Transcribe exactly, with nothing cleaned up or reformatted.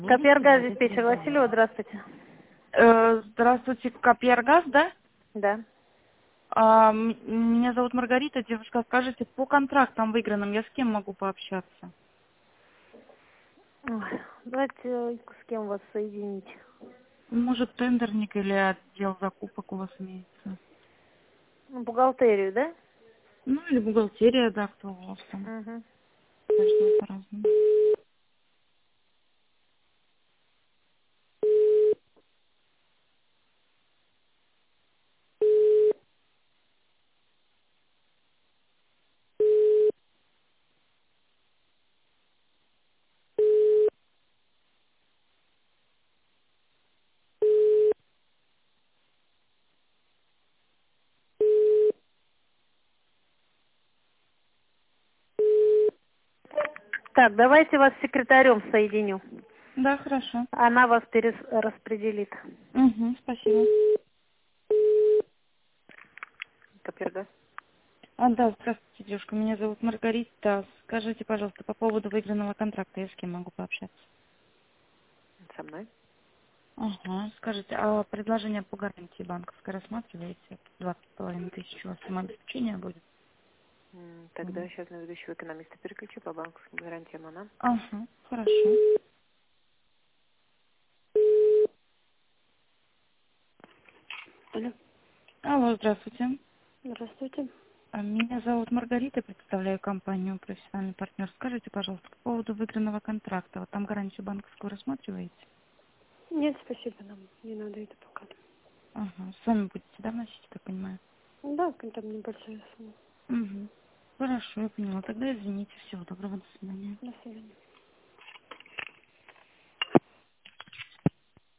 Копергаз, диспетчер Васильева, здравствуйте. Э, Здравствуйте, Копергаз, да? Да. А, м- меня зовут Маргарита. Девушка, скажите, по контрактам выигранным я с кем могу пообщаться? Ой, давайте э, с кем вас соединить. Может, тендерник или отдел закупок у вас имеется? Ну, бухгалтерию, да? Ну, или бухгалтерия, да, кто у вас там. Угу. Каждого по-разному. Так, давайте вас с секретарем соединю. Да, хорошо. Она вас перераспределит. Угу, спасибо. Копергаз. А, да, здравствуйте, девушка. Меня зовут Маргарита. Скажите, пожалуйста, по поводу выигранного контракта я с кем могу пообщаться? Со мной. Ага. Скажите, а предложение по гарантии банковской рассматриваете? Двадцать с половиной тысяч у вас самообеспечение будет? М, Тогда Мгм. сейчас на ведущего экономиста переключу по банковским гарантиям. Она. Ага, хорошо. Алло. Алло, здравствуйте. Здравствуйте. А, Меня зовут Маргарита, представляю компанию «Профессиональный партнер». Скажите, пожалуйста, по поводу выигранного контракта, вот там гарантию банковскую рассматриваете? Нет, спасибо, нам не надо это пока. Ага, сами будете, да, вносить, так понимаю? Да, там небольшая сумма. Угу. Хорошо, я поняла. Тогда извините. Всего доброго, до свидания. До свидания.